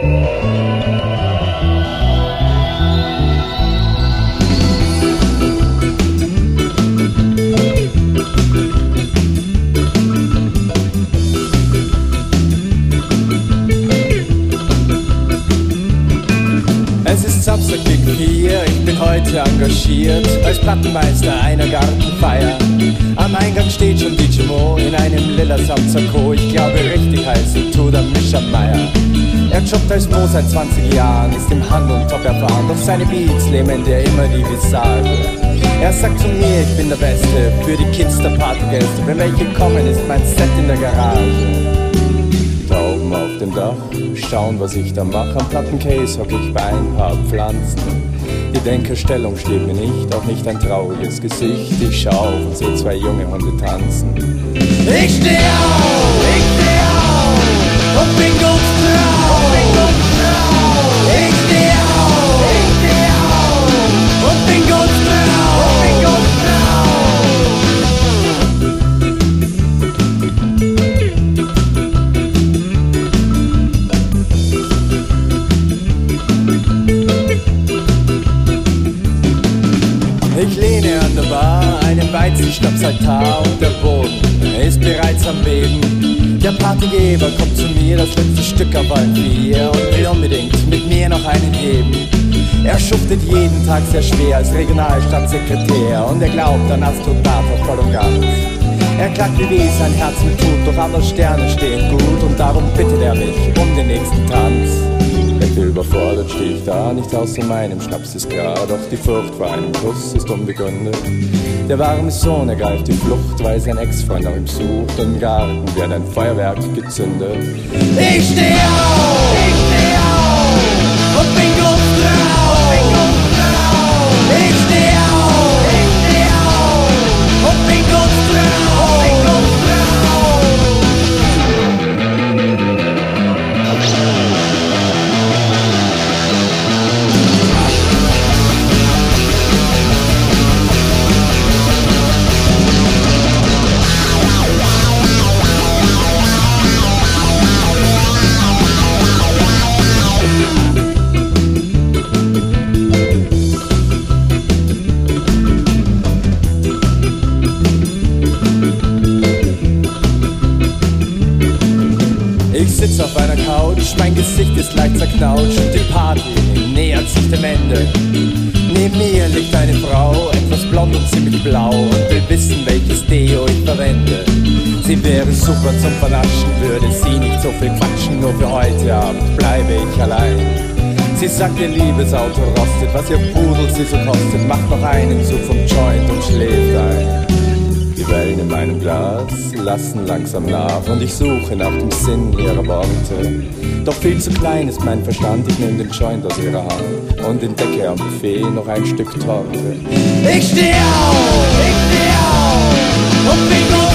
Es ist Samstag gegen 4, ich bin heute engagiert als Plattenmeister einer Gartenfeier. Am Eingang steht schon DJ Mo in einem lila Samtsakko. Ich glaube richtig heißen tut er Mischa Meier. Er jobbt als Mo seit 20 Jahren, ist im Handel top erfahren, doch seine Beats lähmen dir immer die Visage. Er sagt zu mir, ich bin der Beste, für die Kids der Partygäste. Wenn welche kommen, ist mein Set in der Garage. Da oben auf dem Dach, schauen was ich da mach. Am Plattencase hock ich bei ein paar Pflanzen. Die Denkerstellung steht mir nicht, auch nicht ein trauriges Gesicht. Ich schau auf und seh zwei junge Hunde tanzen. Ich steh auf und bin gut drauf. Ich steh auf und bin gut drauf. Ich lehne an der Bar, einen Weizenschnapsaltar und der Boden ist bereits am Beben. Der Partygeber kommt zu mir, das letzte Stück auf ein Bier und will unbedingt mit mir noch einen heben. Er schuftet jeden Tag sehr schwer als Regionalstadtsekretär und er glaubt an Astrodata voll und ganz. Er klagt, wie weh sein Herz mir tut, doch andere Sterne stehen gut und darum bittet er mich um den nächsten Tanz. Überfordert stehe ich da, nichts außer meinem Schnaps ist klar, doch die Furcht vor einem Kuss ist unbegründet. Der warme Sohn ergreift die Flucht, weil sein Ex-Freund nach ihm sucht. Im Garten wird ein Feuerwerk gezündet. Ich steh auf und bin gut drauf. Ich steh auf und bin gut drauf. Ich sitz auf einer Couch, mein Gesicht ist leicht zerknautscht und die Party nähert sich dem Ende. Neben mir liegt eine Frau, etwas blond und ziemlich blau und will wissen, welches Deo ich verwende. Sie wäre super zum Vernaschen, würde sie nicht so viel quatschen, nur für heute Abend bleibe ich allein. Sie sagt, ihr Liebesauto rostet, was ihr Pudel sie so kostet, macht noch einen Zug vom Joint und schläft ein. Die Wellen in meinem Glas lassen langsam nach und ich suche nach dem Sinn ihrer Worte. Doch viel zu klein ist mein Verstand, ich nehme den Joint aus ihrer Hand und entdecke am Buffet noch ein Stück Torte. Ich steh auf und bin gut.